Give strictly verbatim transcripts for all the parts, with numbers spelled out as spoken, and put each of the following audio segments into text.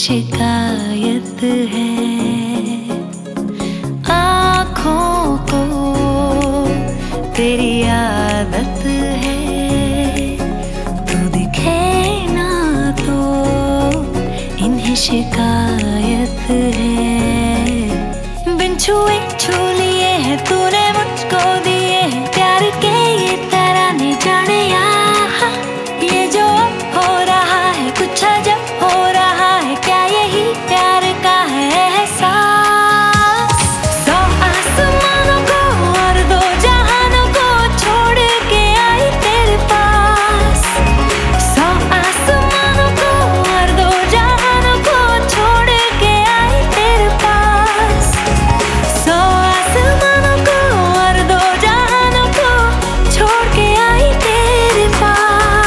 शिकायत है। आँखों को तेरी आदत है, तू दिखे ना तो इन्हें शिकायत है। बिन छुए छू लिए है तूने मुझको दिए हैं प्यार के ये तराने, जाने यहाँ ये जो हो रहा है कुछ अजब हो रहा है, क्या यही प्यार का है एहसास। सौ आसमानों को और दो जहानों को छोड़ के आई तेरे पास। सौ आसमानों को और दो जहानों को छोड़ के आई तेरे पास। सौ आसमानों को और दो जहानों को छोड़ के आई तेरे पास।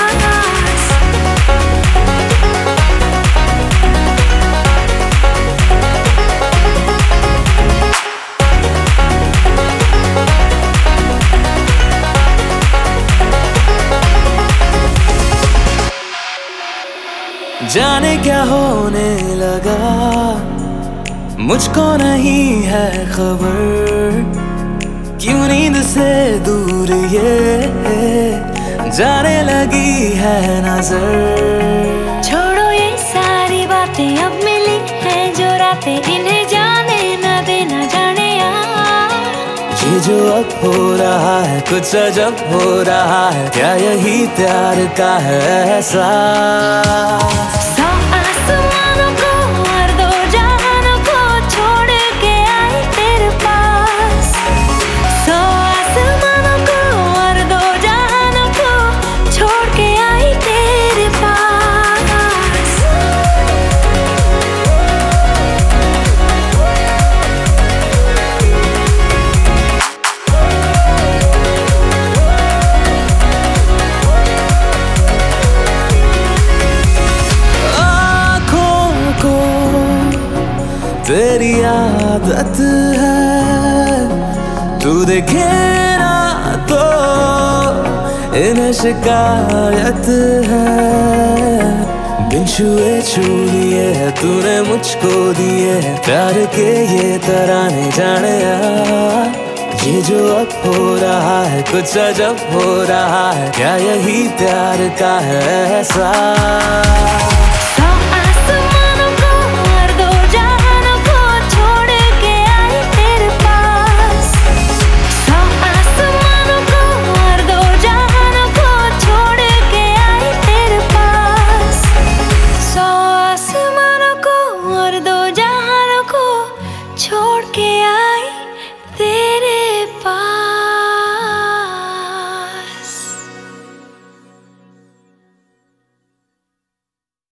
जाने क्या होने लगा, मुझको नहीं है खबर, क्यों नींद से दूर ये जाने लगी है नजर। छोड़ो ये सारी बातें, अब मिली है जो रातें, इन्हें जाने न देना, जाने यार ये जो अब हो रहा है कुछ अजब हो रहा है, क्या यही प्यार का है एहसास। सौ आसमानों को और दो जहानों को छोड़ के आई तेरे पास। सौ आसमानों को और दो जहानों को छोड़ के आई तेरे पास। तेरी आदत है, तू देखे ना तो इन्हें शिकायत है। बिन छुए छू लिए है तूने मुझको दिए है प्यार के ये तराने, जाने यार ये जो अब हो रहा है कुछ अजब हो रहा है, क्या यही प्यार का है एहसास। आसमान